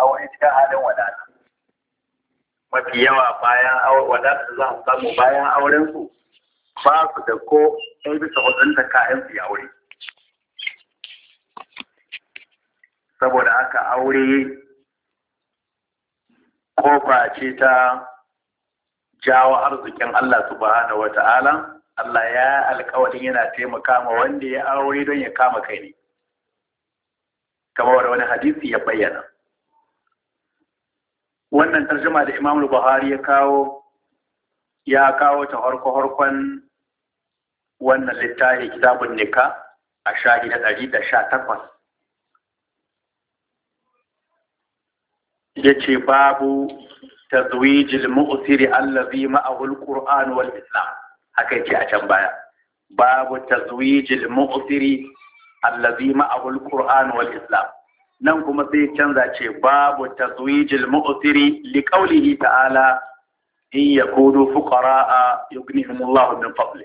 aure cikin halin wadata. Mafi yawa bayan wadata za su samu bayan auren su ba su da ko ɗaya bisa hudunta kayan su ya aure. Saboda haka aure kofa ce ta jawo arzikin Allah subhanahu wata'ala. Allah ya alƙawarin yana taimaka ma wanda ya aure don ya kama kai ne, kamar wani hadisi ya bayyana. Wannan tarjuma da Imam Buhari ya kawo ta harko-harkon wannan littafi kitabun nika a shahi na 118. Yace babu tazwijil mu'siri allazi ma'ahu al-Qur'an wal Islam. Haka yake a can baya. Babu tazwijil mu'siri allazi ma'ahu al-Qur'an wal Islam. Nan kuma sai canza ce babu tazwijil mu'siri li qawlihi ta'ala in yakunu fuqara'a yughnihimullahu min fadli.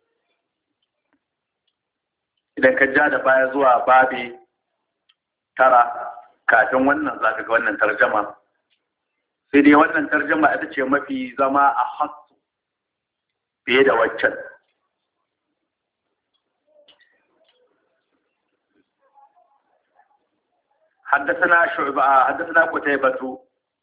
Idan ka ja da baya zuwa babi 9 kafin wannan zaka ga wannan tarjuma, sai dai wannan tarjuma ita ce mafi zama a hasu fiye da waccan. حدثنا شعبة حدثنا قتيبة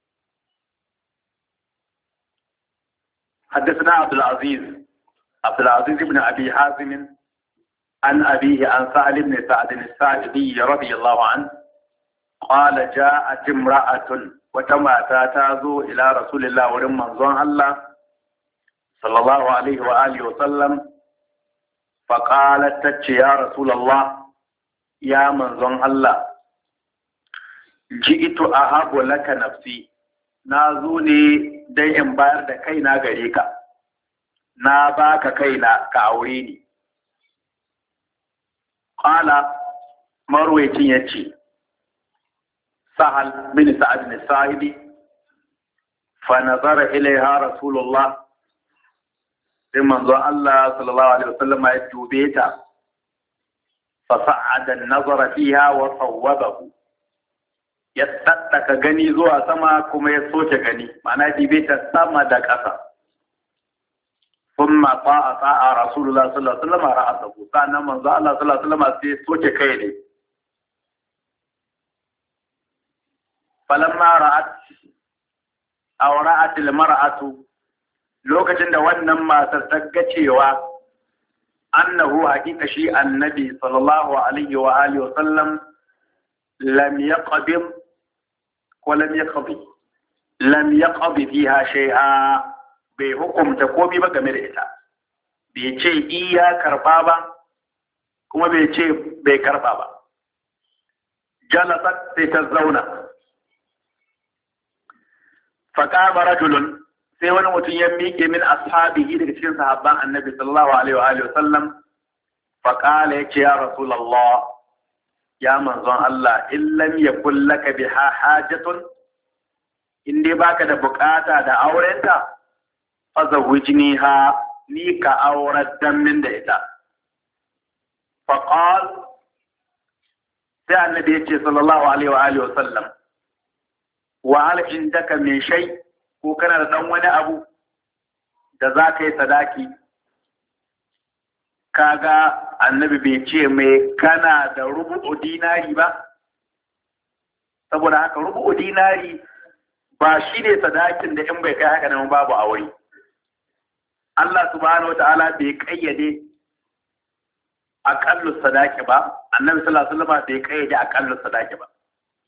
حدثنا عبد العزيز بن أبي حازم عن أبيه عن سهل بن سعد الساعدي رضي الله عنه قال جاءت امرأة وتماتا تازو إلى رسول الله ورمان الله صلى الله عليه وآله وسلم فقالت تتش يا رسول الله يا منزون الله ji'itu ahabu laka nafsi, na zo ne dai in bayar da kaina gare ka, na baka kaina ka aure ni. Qala marwayacin yace Sahal bin Sa'ad bin Sa'idi fa nazara ilaiha Rasulullah, sai manzo Allah sallallahu alaihi wasallam ya dube ta, fa sa'ada an-nazara fiha wa sawwabahu, ya tsaddaka gani zuwa sama kuma ya soke gani, ma'ana dibe ta sama da ƙasa. Thumma ta'a Rasulullah sallallahu alaihi wasallam ra'asahu, sannan manzo Allah sallallahu alaihi wasallam sai soke kai ne. Falamma ra'at al-mar'atu, lokacin da wannan matar ta ga cewa annahu haqiqa shi annabi sallallahu alaihi wa alihi wa sallam lam yaqdim ولم يقضي فيها شيئا, bai hukumta komai ba game da ita, bai ce iya karba ba kuma bai ce bai karba ba. Jalasat sai ta zauna, faqama rajulun, sai wani mutum ya miƙe min ashabihi daga cikin sahabban annabi sallallahu alaihi wa sallam, faqala yace ya rasulullah, ya manzon Allah, in lam yakul laka biha hajatun, in dai baka da bukata da aurenta, fa zawwijniha, ni ka aurar dan min da ita. Fa qal, sai annabi yace sallallahu alaihi wa sallam, wa hal indaka min shay, ko kana da dan wani abu da za ka yi sadaki? Kaga annabi bai ce mai kana da rubu'u dinari ba, saboda haka rubu'u dinari ba shi ne sadakin da in bai kai haka nan babu aure. Allah subhanahu wata'ala bai kayyade aqallu sadaki ba, annabi sallallahu alaihi wasallam bai kayyade aqallu sadaki ba.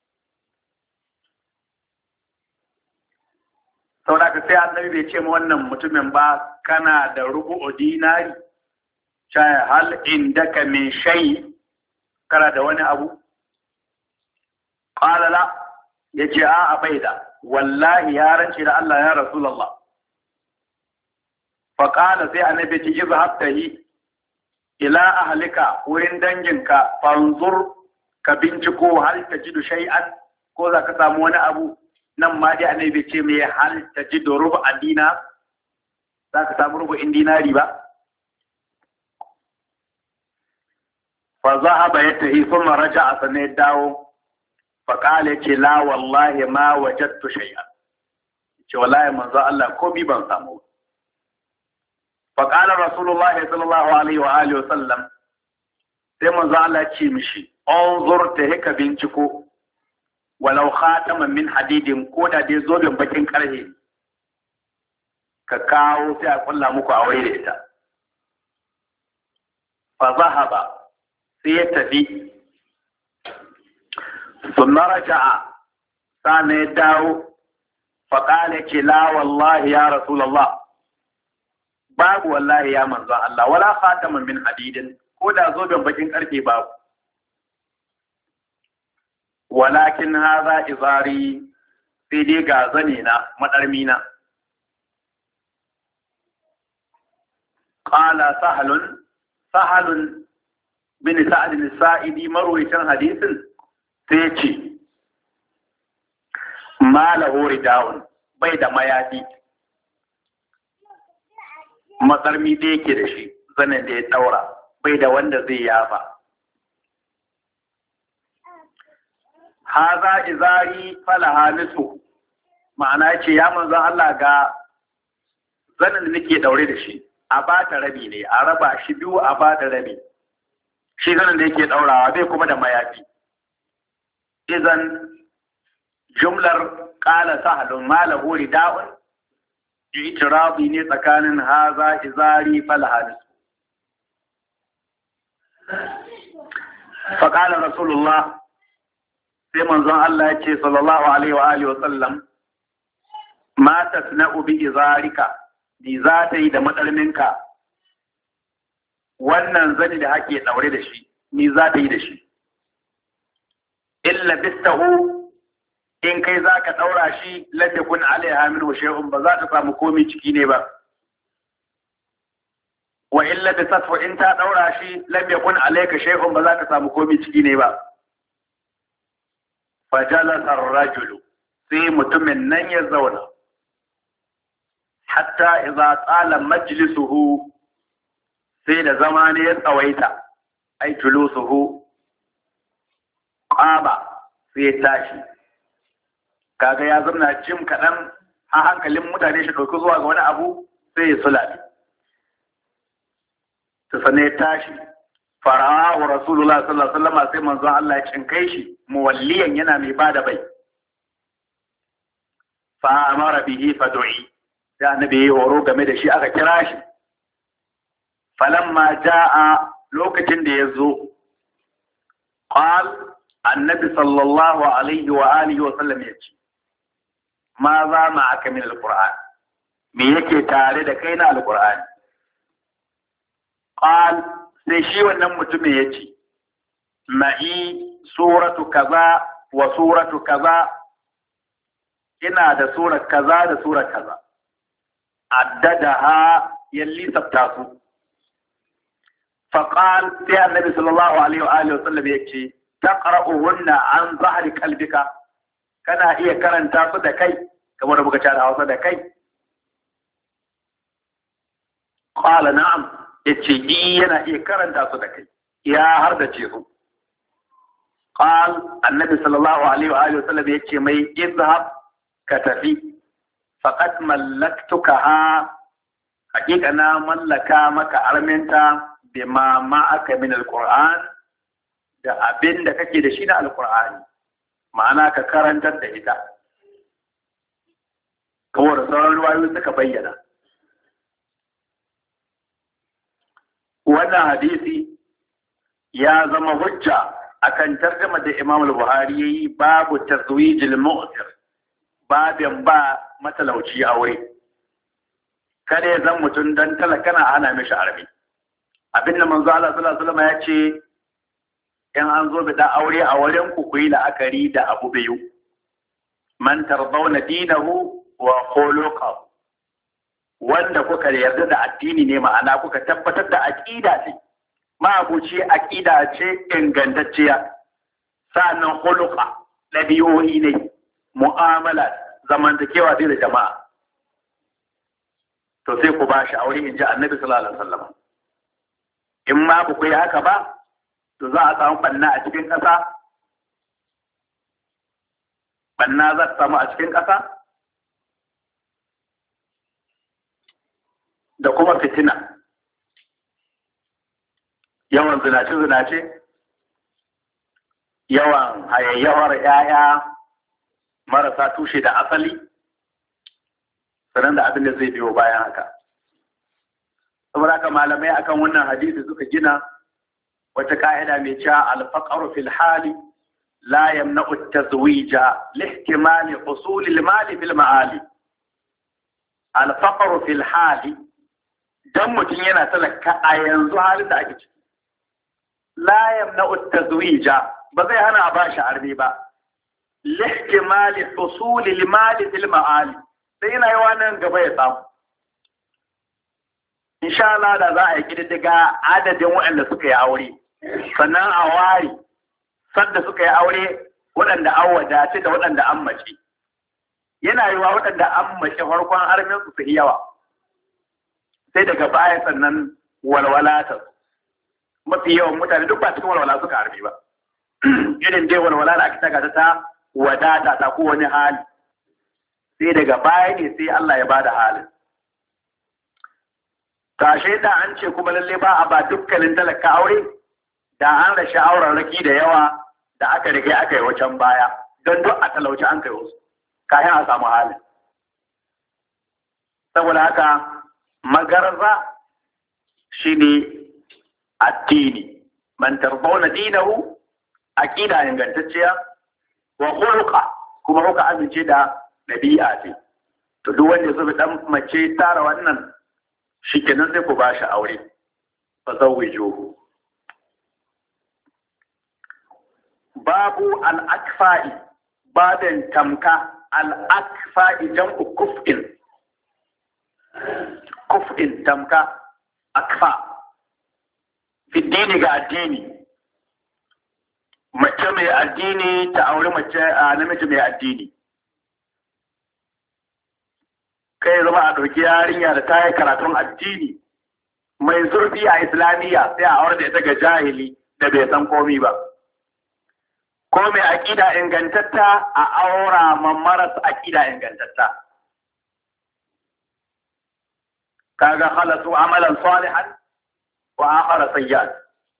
Saboda haka sai annabi bai ce ma wannan mutumin ba kana da rubu'u dinari, shaya hal indaka min shay, kana da wani abu? Qala la, yace a baida, wallahi ya rance da Allah ya Rasulullah. Fa qala sai annabi ce izhab tahi ila ahlika, wurin danginka, fanzur ka binciko hal tajidu shay'an, ko za ka samu wani abu. Nan ma dai annabi ce mai hal tajidu rubu'a dinar, za ka samu rubu'in dinari ba? fa zahaba yatahi thumma raja'a sannan ya dawo faƙala ce la wallahi ma wajattu shay'an, ce wallahi manzo Allah ko bi ban samu. faƙala rasulullah sallallahu alaihi wa alihi wa sallam, sai manzo Allah ce mishi unzur ta hika binciko walau khataman min hadidin, ko da dai zoben bakin karhe ka kawo sai a kulla muku a wai da ita. fa zahaba, sai ya tafi. thumma raja'a, sana ya dawo. faƙala ce la wallahi ya rasulullah, babu wallahi ya manzo Allah, wala khataman min hadidin, ko da zoben bakin karfe babu. walakin haza izari, sai dai ga zane na madarmi na. qala sahalun bin sa'd al-sa'idi, marwayatan hadisin, sai ce malahu rida'un, bai da mayafi, matsarmi da yake da shi, zanen da ya daura, bai da wanda zai yafa. haza izari falaha nisu, ma'ana ce ya manzon Allah ga zanen da nake daure da shi, a ba ta rabi ne, a raba shi biyu a ba ta rabi, shi zanen da yake daurawa bai kuma da mayafi. Izan jumlar qala sahlun ma lahu rida'un itirabi ne tsakanin haza izari falaha nisu. faƙala rasulullah, sai manzon Allah ya ce sallallahu alaihi wa alihi wa sallam, ma tasna'u bi izarika, ni za ta yi da matsarminka, wannan zani da ake daure da shi, ni za ta yi da shi. illa bistahu, in kai za ka daura shi, lam yakun alaiha minhu shay'un, ba za ta samu komai ciki ne ba. wa illa bisathu, in ta daura shi, lam yakun alayka shay'un, ba za ka samu komai ciki ne ba. fajalasa ar-rajulu, sai mutumin nan ya zauna. hatta idza tsala majlisuhu, sai da zama ne ya tsawaita, ai julusuhu, qaba, sai ya tashi. kaga ya zamna jim kaɗan, a hankalin mutane shi ɗauki zuwa ga wani abu, sai ya sulale. ta sane ya tashi. farawa rasulullah sallallahu alaihi wasallam, sai manzon Allah ya cinkai shi muwalliyan, yana mai bada bai. fa amara bihi fadu'i, sai annabi ya horo game da shi, aka kira shi. falamma jaa, lokacin da ya zo, qal, annabi sallallahu alaihi wa alihi wa sallam ya ce, ma za ma aka min alquran, me yake tare da kai na alqur'ani? qal, sai shi wannan mutumin ya ce, ma'i suratu kaza wa suratu kaza, ina da surar kaza da surar kaza. addadaha, yalli sabta su. faqal, sai annabi sallallahu alaihi wa alihi wa sallam ya ce, taqra'uhunna an zahri qalbika, kana iya karanta su da kai, kamar da muka ci da Hausa da kai. qala na'am, yace yana iya karanta su da kai, ya har da ce su. qal, annabi sallallahu alaihi wa alihi wa sallam yace mai, izhab, ka tafi, faqad mallaktukaha, hakika na mallaka maka arminta, bima ma'aka min alquran, da abin da kake da shi na alqur'ani, ma'ana ka karantar da ita, kawai sauran ruwayoyi suka bayyana. wannan hadisi ya zama hujja akan tarjuma da Imam al-Buhari yayi, babu tazwijil mu'sir, babin ba matalauci aure. kada ya zan mutum dan talaka na ana mishi armi. abinda manzo Allah sallallahu alaihi wasallam ya ce, in an zo da aure a wurin ku yi la'akari da abu biyu, man tardawna dinahu wa khuluquhu, wanda kuka yarda da addini ne, ma'ana kuka tabbatar da aqida ce, ma'abuci aqida ce ingantacciya, sannan khuluqa, dabi'o'i ne, mu'amala, zamantakewa da jama'a, to sai ku ba shi aure, in ji annabi sallallahu alaihi wasallam. in ma ku yi haka ba, to za a samu banna a cikin ƙasa, banna za ta samu a cikin ƙasa da kuma fitina, yawan zinace-zinace, yawan hayayyawar ‘ya'ya marasa tushe da asali, sannan da abin da zai biyo bayan haka. Saboda haka malamai akan wannan hadisi suka gina wata ka'ida mai cewa alfaqaru fil hali la yamna'u at-tazwija lihtimali usul al-mali fil ma'ali. Alfaqaru fil hali, dan mutum yana talaka a yanzu halin da ake ciki, la yamna'u at-tazwija, ba zai hana a bashi arme ba, lihtimali usul al-mali fil ma'ali, sai yana yawa nan gaba ya samu. Insha Allah da za a yi ƙididdiga adadin waɗanda suka yi aure, sannan a ware sadda suka yi aure waɗanda an wadace da waɗanda an mace. Yana yiwa waɗanda an mace farkon armin su yi yawa, sai daga baya sannan walwala ta. Mafi yawan mutane duk ba cikin walwala suka harbi ba. Irin dai walwala da aka taga ta wadata ta ko wani hali. Sai daga baya ne sai Allah ya bada halin. Tashe da an ce kuma lalle ba a ba dukkanin talaka aure, da an rashi auren raki da yawa da aka riga aka yi wacan baya, don duk a talauci an kai wasu, kayan a samu halin. Saboda haka magarza shi ne addini, man tarbauna dinahu, aqida ingantacciya, wa khuluqa kuma kuka amince da ɗabi'a ce. To duk wanda zai dan mace tara wannan shi kenan sai ku ba shi aure, fa zawwijuhu. Babu al-akfa'i, babin tamka, al-akfa'i jam'u kuf'in, kuf'in tamka, akfa, fi dini ga addini, mace mai addini ta aure mace a namiji mai addini. Kai zama a ɗauki yarinya da ta yi karatun addini mai zurfi a islamiyya sai a aure da ita ga jahili da bai san komi ba. Ko mai aƙida ingantatta a aura ma maras aƙida ingantatta. Kaga khalatu amalan salihan wa akhara sayyi'an.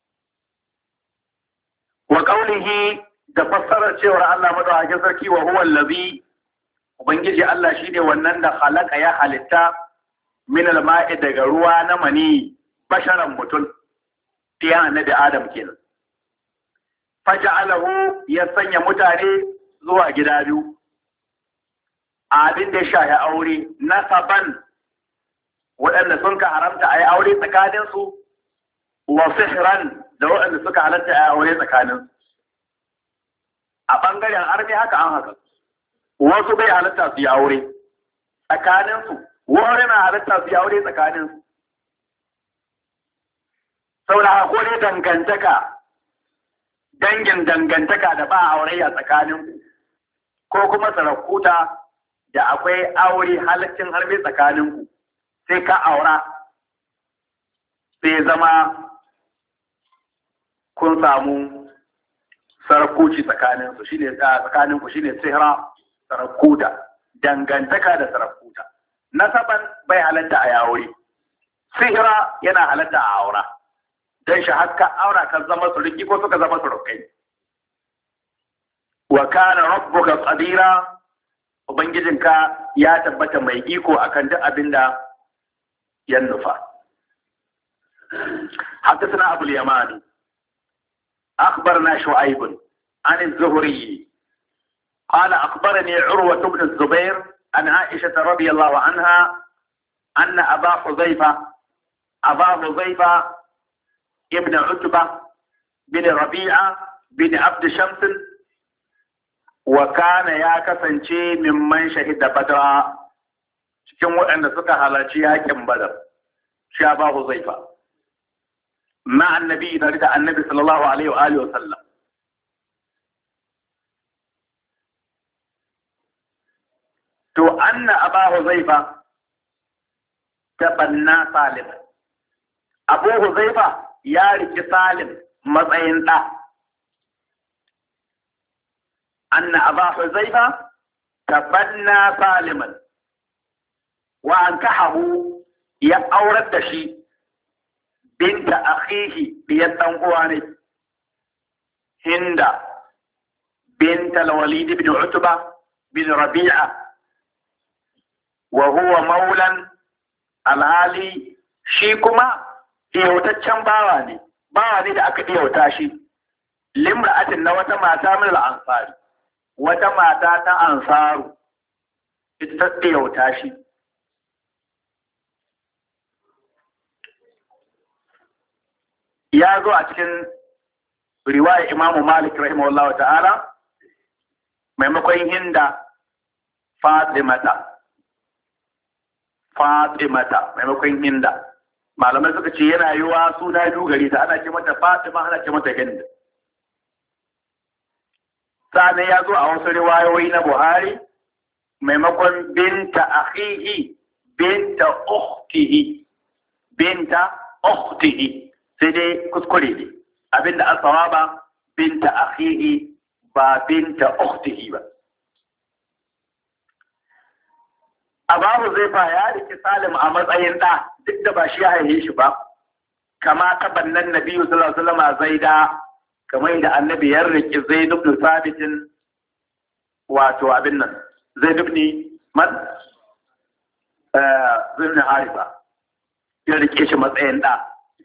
Wa qawlihi da fassarar cewar Allah madaukakin sarki wa huwa allazi, Ubangiji Allah shi ne wannan da halaka ya halitta min alma'i daga ruwa na mani basharan mutum, tiyan annabi Adam kenan. Faja'alahu, ya sanya mutane zuwa gida biyu. Abin da ya shahi aure, nasaban waɗanda sun ka haramta a yi aure tsakaninsu, wa sihran da waɗanda suka halatta a yi aure tsakaninsu. A ɓangaren armi haka an haka. Wasu bai halatta su yi aure tsakaninsu, wani na halatta su yi aure tsakaninsu. Saboda hakuri dangantaka, dangin dangantaka da ba aurayya tsakaninku, ko kuma sarakuta da akwai aure halaccin harbe tsakaninku, sai ka aura, sai zama kun samu sarakuci tsakaninku shine sihra. Sarakuta, dangantaka da sarakuta. Nasaban bai halatta a yawuri, sihira yana halatta a aura, don shi haka aura kan zama suruki ko suka zama surukai. Wa kana rabbuka qadira, ubangijinka ya tabbata mai iko akan duk abin da ya nufa. حدثنا أبو اليماني أخبرنا شعيب عن الزهري قال أخبرني عروة بن الزبير عن عائشة رضي الله عنها أن أبا حذيفة ابن عتبة بن ربيعة بن عبد شمس وكان يا كسنشي ممن شهد بدرا cikin waɗanda suka halarci yakin Badar shi Abu Huzaifa ma annabi da annabi sallallahu alaihi wa alihi wa sallam. To anna Abu Huzaifa tabanna Salim, Abu Huzaifa ya riki Salim matsayin ɗa. Anna Abu Huzaifa tabanna saliman wa ankahu ya aurar da shi binta akhihi biyar dan uwa ne Hinda binta al-Walid ibn Utba bin Rabi'a wa huwa maulan alhali shi kuma ɗiyautaccen bawa ne da aka ɗiyauta shi limra'atin na wata mata min al-ansari wata mata ta ansaru ita ta ɗiyauta shi ya zo a cikin riwaya Imam Malik rahimahullahu ta'ala maimakon Hinda Fatimata maimakon Hinda malamai suka ce yana yiwa suna biyu gari ta ana ce mata Fatima ana ce mata Hinda sannan ya zo a wasu riwayoyi na Buhari maimakon binta akhihi binta ukhtihi sai dai kuskure ne abinda an sawaba binta akhihi ba binta ukhtihi ba Abu Zaifa ya riki Salim a matsayin ɗa duk da ba shi ya haife shi ba kama ta bannan Nabi sallallahu alaihi wasallam Zaida kamar yadda Annabi ya riki Zaid ibn Thabit wato abin nan Zaid ibn Haritha ya rike shi matsayin ɗa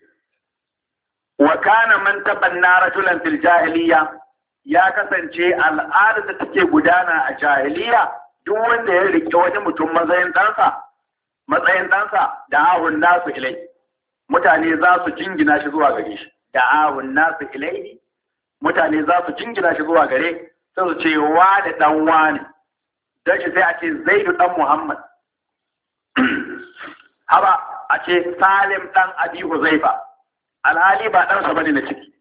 wa kana man tabanna rajulan fil jahiliya ya kasance al'adar da take gudana a jahiliya duk wanda ya rike wani mutum matsayin ɗansa da ahun nasu ilai mutane za su jingina shi zuwa gare shi da ahun nasu ilai mutane za su jingina shi zuwa gare sai su ce wa da dan wani dan shi sai a ce Zaidu dan Muhammad haba a ce Salim dan Abi Huzaifa alhali ba ɗansa bane na ciki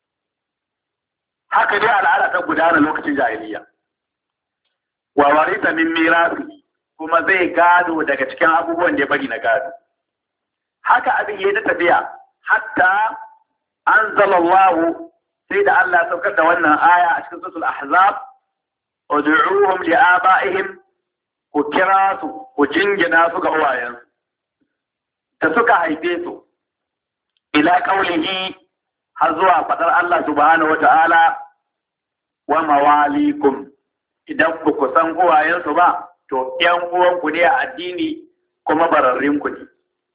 haka dai al'ada ta gudana lokacin jahiliya wa warisa min mirasi kuma zai gado daga cikin abubuwan da ya bari na gado haka abin yayi ta tafiya hatta anzalallahu sai da Allah ya saukar da wannan aya a cikin suratul ahzab ud'uuhum li'aba'ihim ku kira su ku jingina su ga uwayensu da suka haife su ila qaulihi har zuwa fadar Allah subhanahu wata'ala wa mawalikum idan ba ku san uwayensu ba to ƴan uwanku ne a addini kuma bararrinku ne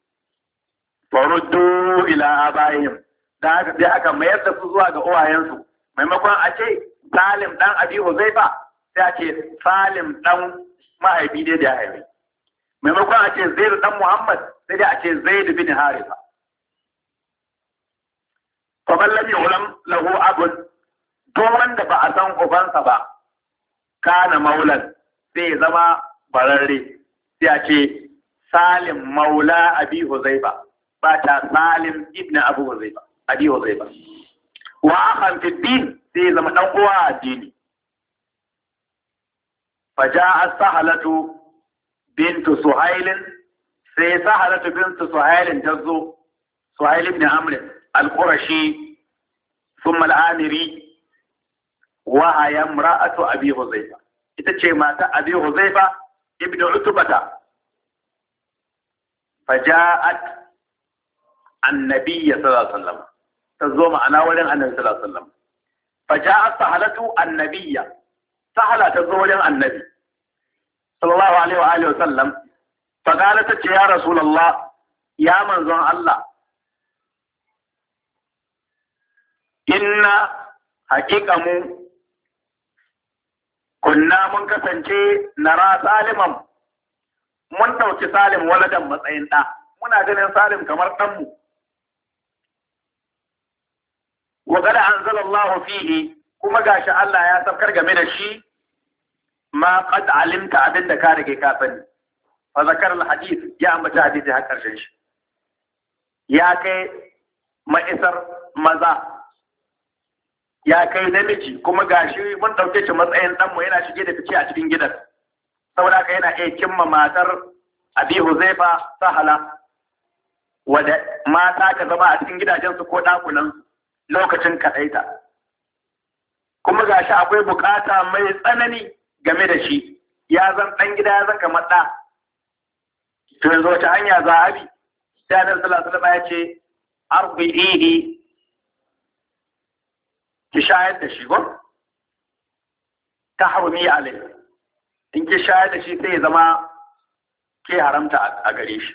faruddu ila abayhim da haka sai aka mayar da su zuwa ga uwayensu maimakon a ce Salim dan Abi Huzaifa sai a ce Salim dan mahaifi ne da ya haife maimakon a ce Zaid dan Muhammad sai dai a ce Zaid bin Haritha fa man lam yu'lam lahu abun to wanda ba a san ubansa ba kana maulan sai ya zama bararre sai a ce Salim maula Abi Huzaifa ba ta Salim ibn Abu Huzaifa Abi Huzaifa wa akhan fi din sai ya zama dan uwa a addini faja'a Sahalatu bintu Suhail sai Sahalatu bintu Suhail tazo Suhail ibn Amr al-Qurashi thumma al-Amiri wa hiya imra'atu Abi Huzaifa ita ce mata Abi Huzaifa ibn Utbata faja'at annabi sallallahu alaihi wasallam tazo ma'ana wurin annabi sallallahu alaihi wasallam faja'at Sahalatu annabiyya Sahala tazo wurin annabi sallallahu alaihi wa alihi wasallam faqala ta ce ya rasulullah ya manzon Allah inna haqiqa mu kunna mun kasance nara Saliman mun dauki Salim waladan matsayin da muna ganin Salim kamar dan mu wa qad anzalallahu fihi kuma gashi Allah ya saukar game da shi ma qad alimta abinda ka rike ka sani fa zakar al hadith ya ambata hadisi har karshen shi ya kai ma'isar maza ya kai namiji kuma gashi mun dauke shi matsayin dan mu yana shige da fice a cikin gidan saboda haka yana iya kimma matar Abi Huzaifa Sahala wadda mata ka zama a cikin gidajensu ko dakunan lokacin kaɗaita kuma gashi akwai bukata mai tsanani game da shi ya zan ɗan gida ya zan kamar ɗa, to yanzu wace hanya za a bi? Sai Annabi sallallahu alaihi wasallam ya ce arbi'ihi, ki shayar da shi ko tahrumi alai, in ki shayar da shi sai ya zama ke haramta a gare shi.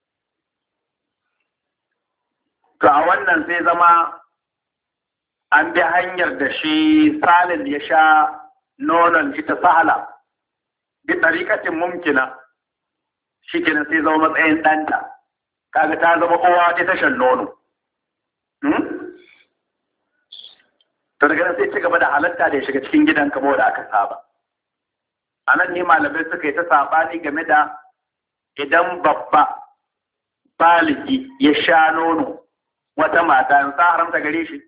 To a wannan sai zama an bi hanyar da shi Salim ya sha nonon ita Sahala bi tariƙatin mumkina, shi kenan sai zama matsayin ɗanta, kaga ta zama kowa ta tashan nono. To daga nan sai ci gaba da halatta da ya shiga cikin gidan kamar da aka saba. A nan ne malamai suka yi ta saɓani game da idan babba baligi ya sha nono wata mata in sa haramta gare shi.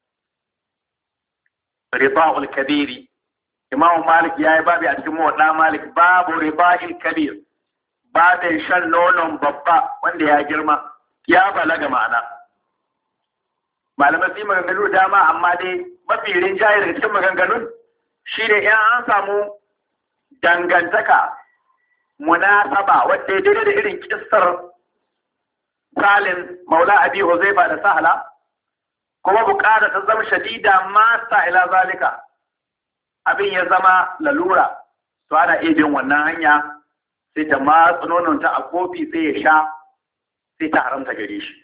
Riba'ul kabiri, Imam Malik ya yi babi a cikin Muwaɗɗa Malik, babu riba'il kabir, babin shan nonon babba wanda ya girma ya balaga ma'ana. Malamai sun maganganu dama, amma dai mafi rinjaye daga cikin maganganun shi ne in an samu dangantaka munasaba wadda ya daidai da irin kissar Salim Maula Abi Huzaifa da Sahala, kuma bukata ta zama shadida masa ila zalika, abin ya zama lalura, to ana iya bin wannan hanya sai ta matsa nononta a kofi sai ya sha, sai ta haramta gare shi.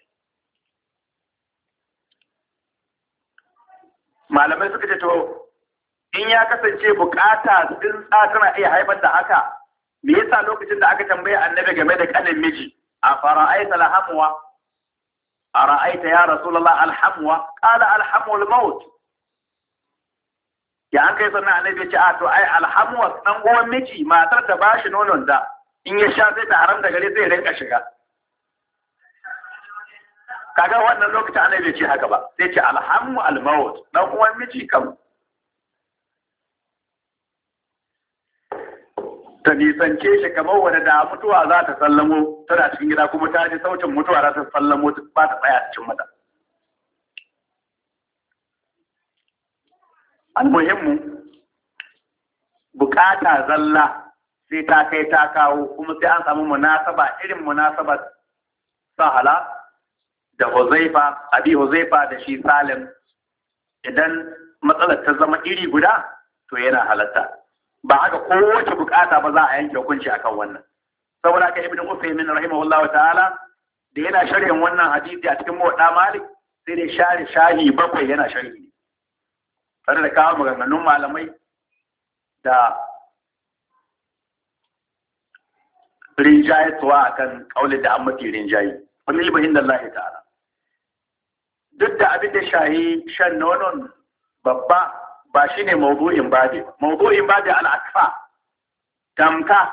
Malamai suka ce to in ya kasance bukata tsintsa tana iya haifar da haka, me yasa lokacin da aka tambaye Annabi game da kanin miji, a fara'aita alhamwa, a ra'aita ya Rasulullah alhamwa, qala alhamul maut. Ya an kai sannan Annabi ya ce a to ai alhamwa dan uwan miji, matar da bashi nonon da in ya sha sai ta haramta gare sai ya rinka shiga. Kaga wannan lokacin Annabi ya ce haka ba, sai ce alhamu almaut, dan uwan miji kam ta nisance shi kamar wadda da mutuwa za ta sallamo tana cikin gida kuma ta ji sautin mutuwa za ta sallamo ba ta tsaya cikin mata. Al-muhimmu bukata zalla sai ta kai ta kawo, kuma sai an samu munasaba irin munasabar Sahala da Huzaifa, Abi Huzaifa da shi Salim. Idan matsalar ta zama iri guda to yana halatta, ba haka kowace bukata ba za a yanke hukunci akan wannan. Saboda haka Ibn Usaymin rahimahullah ta'ala da yana sharhin wannan hadisi a cikin Muwaɗɗa Malik sai dai share shahi 7 yana sharhi, tare da kawo maganganun malamai da rinjayatuwa akan kaulin da an mafi rinjayi. Wani libahin da Allah ta'ala. Duk da abin da shahi shan nonon babba ba shi ne mawdu'in babi. Mawdu'in babi al'akfa, tamka,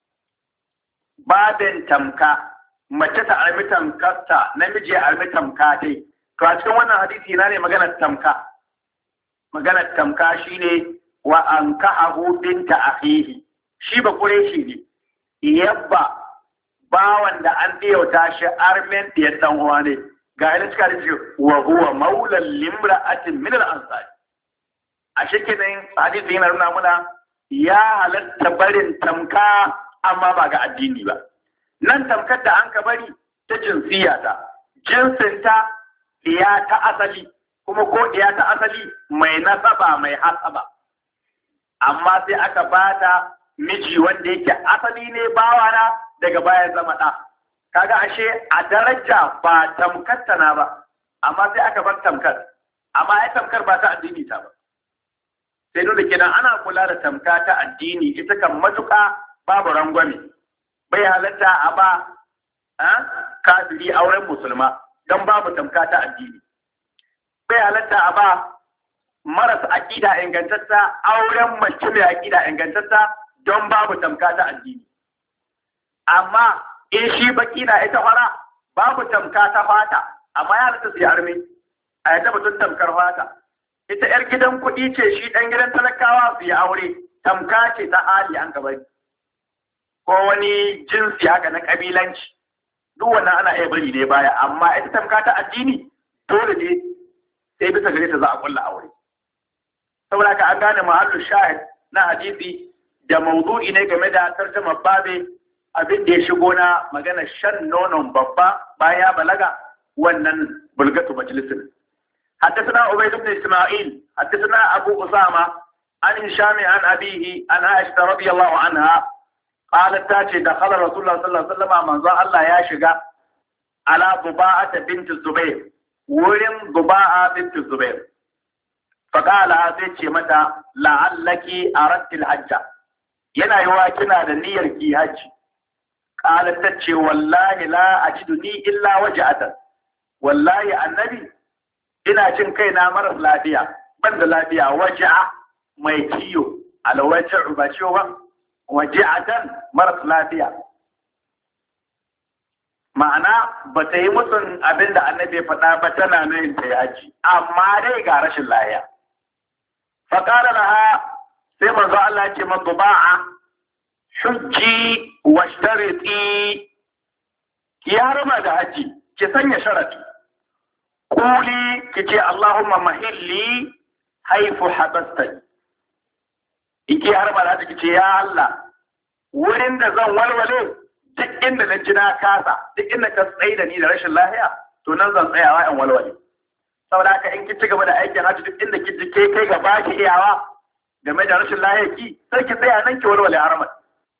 babin tamka, mace ta armi tamkarta, namiji ya armi tamka dai. To a cikin wannan hadisi na ne maganar tamka. Maganar tamka shi ne wa an kahahu binta akhihi. Shi ba kureshi ne, yabba bawan da an ɗiyauta shi armen da ya ɗan uwa ne. Ga yana cika da ce wa huwa maulan limra'atin min al-ansar. A shekenin hadisi yana nuna muna ya halatta barin tamka amma ba ga addini ba. Nan tamkar da an ka bari ta jinsiya ta, jinsinta iya ta asali, kuma ko iya ta asali mai nasaba mai hasaba. Amma sai aka bata miji wanda yake asali ne bawana daga bayan zama ɗa. Kaga ashe a daraja ba tamkar tana ba, amma sai aka bar tamkar, amma ai tamkar ba ta addini ta ba. Sai dole kenan ana kula da tamka ta addini, ita kan matuƙa babu rangwame. Bai halatta a ba kafiri auren musulma don babu tamka ta addini. Bai halatta a ba marasa aƙida ingantatta auren mace mai aƙida ingantatta don babu tamka ta addini. Amma in shi baki na ita fara babu tamka ta fata, amma ya halatta su yi armi a yadda batun tamkar fata. Ita ‘yar gidan kuɗi ce, shi ɗan gidan talakawa su yi aure, tamka ce ta hali an gabari. Ko wani jinsi haka na ƙabilanci, duk wannan ana iya bari ne baya, amma ita tamka ta addini dole ne sai bisa gare ta za a ƙulla aure. Saboda haka an gane mahallin shahid na hadisi, da mawdu'i ne game da tarjuma babe abin da ya shigo na magana shan nonon babba bayan ya balaga wannan bulgatu majlisin. حدثنا عبيد بن اسماعيل حدثنا ابو اسامه عن هشام عن ابيه عن عائشه رضي الله عنها قالت تاتي دخل رسول الله صلى الله عليه وسلم من ذا الله يا شجا على ضباعه بنت الزبير ورم ضباعه بنت الزبير فقال هذه متى لعلك اردت الحج yana yiwa kina da niyyar ki haji qalat tace wallahi la ajiduni illa waja'atan wallahi annabi ina jin kaina maras lafiya ban da lafiya waja'a mai ciyo alwaja'u ba ciwo ba waja'atan maras lafiya ma'ana ba ta yi musun abin da annabi faɗa ba tana nuhin ta yaji amma dai ga rashin lafiya faqala laha sai manzo Allah ya ce man duba'a hujji washtariti ki harama da haji ki sanya sharadi quli ki ce Allahumma mahilli haifu habastani ki harama da haji ki ce ya Allah wurin da zan walwale duk inda na ji na kasa duk inda ka tsaye da ni da rashin lahiya to nan zan tsayawa in walwale saboda haka in ki ci gaba da aikin haji duk inda ki ji kai gaba ki iyawa game da rashin lahiyarki sai ki tsaya nan ki walwale haramar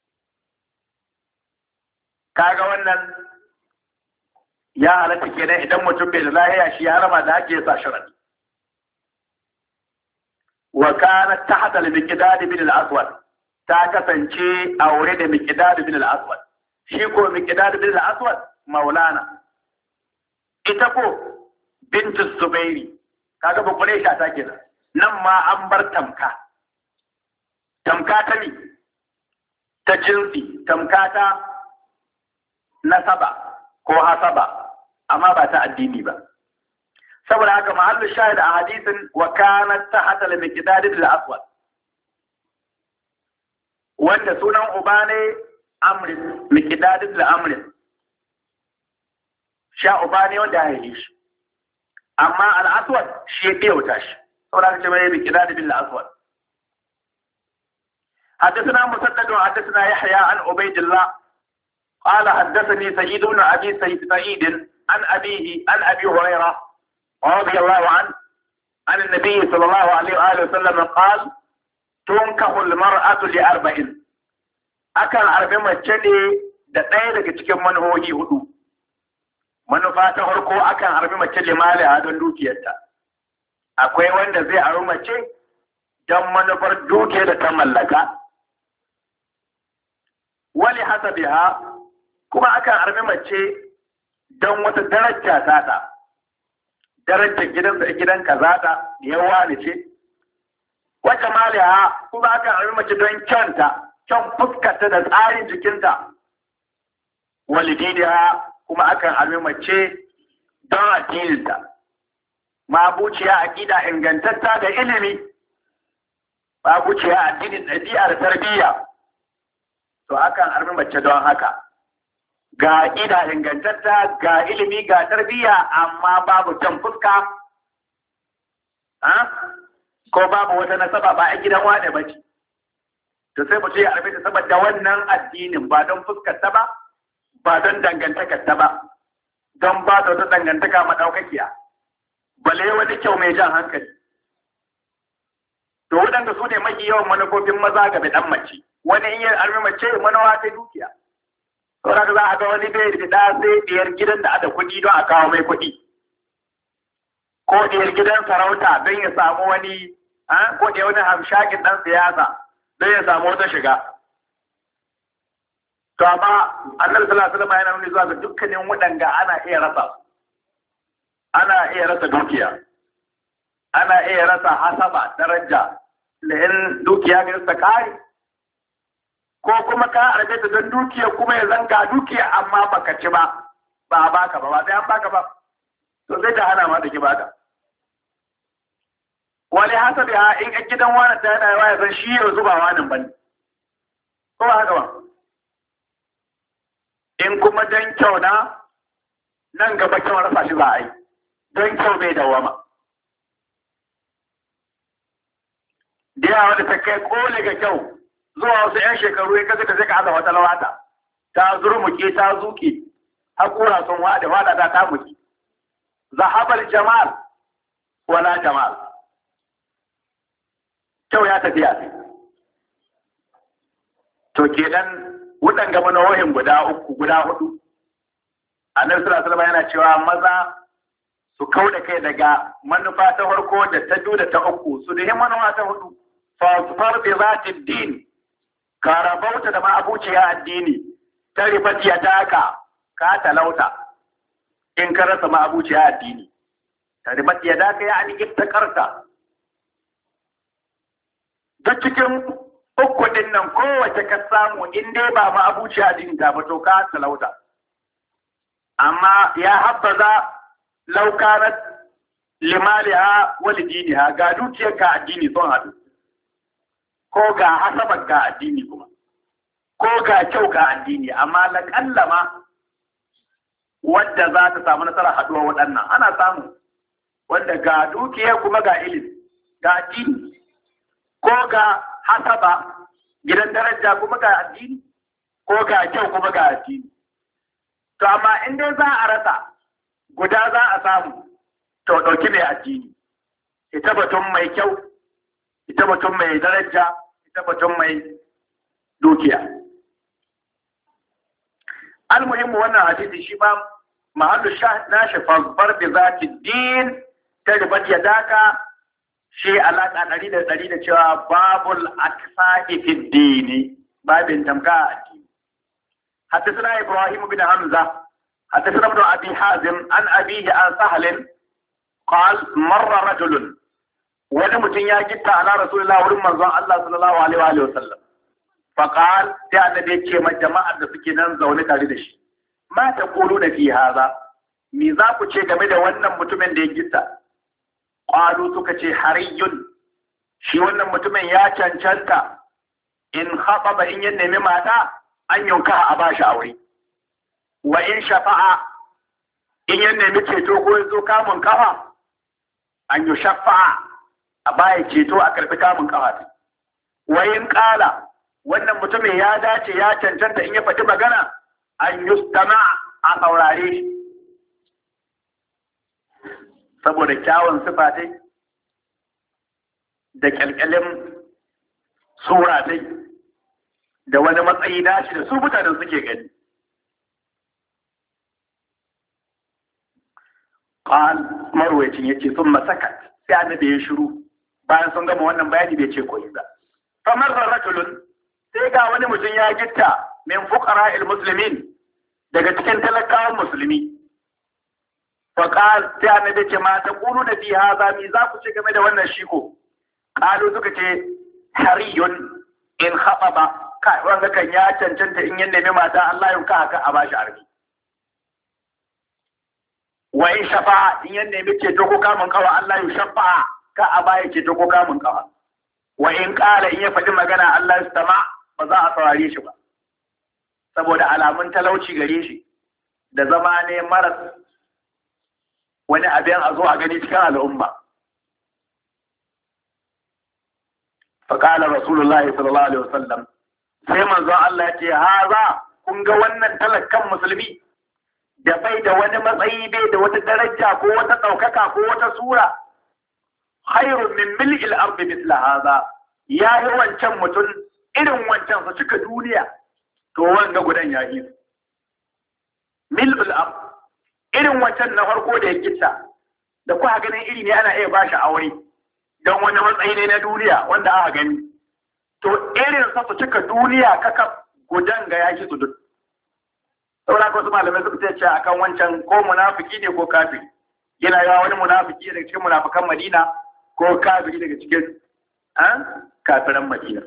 kaga wannan ya halatta kenan idan mutum bai da lahiya shi harama da ake sa sharadi wa kana tahta al-miqdad bin al-aswad ta kasance aure da miqdad bin al-aswad shi ko miqdad bin al-aswad maulana ita ko bintu zubairi kaga ba kure shi ta kenan nan ma an bar tamka ta ne ta jinsi tamka ta nasaba ko hasaba amma ba ta addini ba saboda haka mahallu shahid a hadisin wa kanat tahta al-miqdad al-aswad wanda sunan uba ne amr miqdad al-amr sha uba ne wanda ya yi shi amma al-aswad shi ya biyauta shi saboda haka ce mai miqdad al-aswad حدثنا مسدد حدثنا يحيى عن عبيد الله قال حدثني سيد بن ابي سعيد عن ابيه عن ابي هريره رضي الله عنه عن النبي صلى الله عليه واله وسلم قال تنكح المرأة لأربع akan arbi mace ne da ɗaya daga cikin manhoji hudu manufa ta farko akan arbi mace limaliha don dukiyarta akwai wanda zai arbi mace don manufar dukiyar da ta mallaka wali hasabiha kuma akan armi mace don wata daraja tata darajar gidan kaza ta yawa ne ce wata maliha kuma akan armi mace don kyanta kyan fuskarta da tsarin jikinta walididiha kuma akan armi mace don addininta mabuciya aqida ingantatta da ilimi mabuciya addinin ɗabi'a da tarbiyya to akan armi mace don haka ga ida ingantatta ga ilimi ga tarbiyya amma babu can fuska ko babu wata nasaba ba a gidan wane ba ce to sai mutum ya arme ta saboda wannan addinin ba don fuskar ta ba don dangantakar ta ba don ba ta wata dangantaka madaukakiya bale wani kyau mai jan hankali to waɗanda su ne mafi yawan manufofin maza ga ɗan mace wani in yi arme mace manawa ta dukiya saboda za a ga wani bai da sai ɗiyar gidan da ada kuɗi don a kawo mai kuɗi ko ɗiyar gidan sarauta don ya samu wani ko ɗiyar wani hamshakin ɗan siyasa don ya samu wata shiga to amma annabi sallallahu alaihi wasallam yana nuni zuwa ga dukkanin waɗanda ana iya rasa dukiya ana iya rasa hasaba daraja da in dukiya ga ta kare ko kuma ka arbe ta don dukiya kuma ya zanga dukiya amma baka ci ba a baka ba sai an baka ba to sai ta hana ma da ki baka wani hasabi ha in a gidan wani ta yana yawa ya san shi ya zuba wani bane ko ba haka ba in kuma dan kyau na nan gaba kyau rasa shi za a yi don kyau bai dawama da yawa da ta kai kole ga kyau zuwa wasu 'yan shekaru ya kaza sai ka aza wata lawata ta zurmuke ta zuke hakura sun wada ta muke zahabal jamal wala jamal kyau ya tafiya to kenan waɗanga manohin guda hudu annabi sallallahu alaihi wasallam yana cewa maza su kauda kai daga manufa ta farko da ta biyu da ta uku su da manufa ta hudu fa bi zati din ka rabauta da ma'abuciya addini ta rifati ya taka ka talauta in ka rasa ma'abuciya addini ta rifati ya daka ya ani ittakarta duk cikin uku din nan kowace ka samu in dai ba ma'abuciya addini ta ba to ka talauta amma ya habbaza laukanat limaliha wal diniha ga dukiyar ka addini sun haɗu ko ga hasabar ga addini kuma ko ga kyau ga addini amma laƙalla ma wadda za ta samu nasarar haɗuwa waɗannan ana samu wanda ga dukiya kuma ga ilimi ga addini ko ga hasaba gidan daraja kuma ga addini ko ga kyau kuma ga addini to amma in dai za a rasa guda za a samu to ɗauki mai addini ita batun mai kyau ita batun mai daraja ita batun mai dukiya almuhimmu wannan hadisi shi ba mahallu nashi fasbar bi zati din ta ribat yadaka shi alaka ɗari da cewa babul aksa'i fi dini babin tamka addini حدثنا إبراهيم بن حمزة حدثنا ابن أبي حازم عن أبيه عن سهل قال مر رجل ولمتن يا جدت على رسول الله ورم الله صلى الله عليه وآله وسلم فقال يا النبي كما جماعة سكينان زوني تاريدش ما تقولون في هذا ميزاكو ce game da wannan mutumin da ya gitta qalu suka ce hariyun shi wannan mutumin ya cancanta in khataba in ya nemi mata an yunka a bashi aure wa in shafa'a in ya nemi ceto ko ya zo kamun kafa an yi shafa'a a baya ceto a karfi kamun kafa wa in kala wannan mutumin ya dace ya cancanta in ya faɗi magana an yustama a saurare shi saboda kyawun sifa dai da kyalkyalin sura dai da wani matsayi nashi da su mutanen suke gani. Qal marwayacin yace sun masakat sai annabi ya shiru bayan sun gama wannan bayani bai ce koyi ba. Famar rajulun sai ga wani mutum ya gitta min fuqara'il muslimin daga cikin talakawan musulmi. Fa qal sai annabi ce ma ta qulu da fi hadha mi za ku ce game da wannan shiko. Qalu suka ce hariyun in khataba kai wanda kan ya cancanta in yin nemi mata Allah yau ka haka a bashi arbi wa in shafa in yin nemi ce ko kamun kawa Allah yau shafa ka a baya ce ko kamun kawa wa in kala in ya faɗi magana Allah ya sama ba za a saurare shi ba saboda alamun talauci gare shi da zama ne maras wani abin a zo a gani cikin al'umma فقال رسول الله صلى الله عليه وسلم sai manzo Allah ce haza kun ga wannan talakkan musulmi da bai da wani matsayi bai da wata daraja ko wata ɗaukaka ko wata sura khairun min mil'il ardi mithla haza ya yi wancan mutum irin wancan su cika duniya to wanga gudan ya yi mil'il ard irin wancan na farko da ya gitta da kuka ganin iri ne ana iya bashi aure don wani matsayi ne na duniya wanda aka gani to irin sa su cika duniya kaka gudan ga yaki su duk saboda ko su malamai suka ce akan wancan ko munafiki ne ko kafiri yana yawa wani munafiki daga cikin munafikan Madina ko kafiri daga cikin kafiran Madina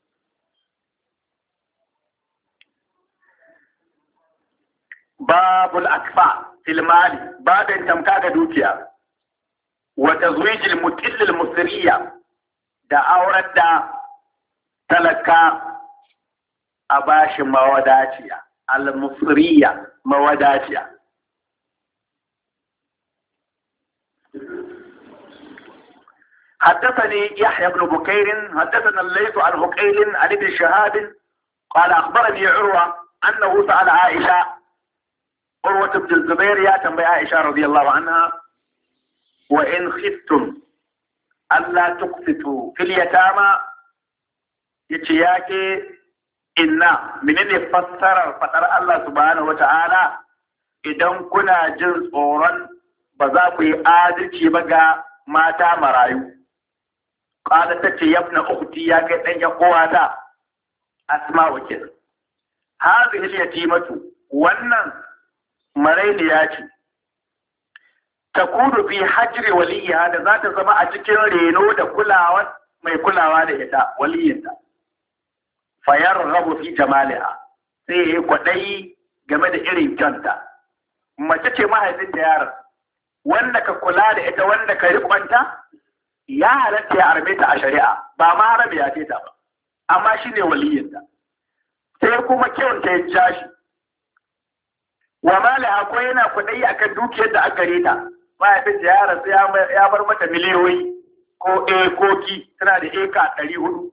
babul akfa fil mali babin tamka ga dukiya wa tazwijil mutillil musriya da aurar da talaka a bashi mawadaciya al-musriya mawadaciya حدثني يحيى بن بكير حدثنا الليث عن عقيل عن ابن شهاب قال أخبرني عروة أنه سأل عائشة عروة بن الزبير يا تنبي عائشة رضي الله عنها وإن خفتم ألا تقسطوا في اليتامى يتياكي إنا من يفسر فتر الله سبحانه وتعالى إذا كنا جنس أوران بذاكي آدلتي بقى ماتا مرايو قالت تتي يا ابن أختي يا كتن يقواتا أسماء كذا هذه اليتيمة wannan marainiya ce ta kudu fi hajri waliya da za ta zama a cikin reno da kulawa mai kulawa da ita waliyinta fayar rabu fi jamaliha sai ya kwaɗayi game da irin kyanta mace ce mahaifinta yaron wanda ka kula da ita wanda ka rikonta ya halatta ya arme ta a shari'a ba ma harabe ya ce ta ba amma shi ne waliyinta sai kuma kyauta ya ja shi wa malaha ko yana kwaɗayi akan dukiyar da aka rita mahaifinta ya rasu ya bar mata miliyoyi ko ekoki tana da eka 400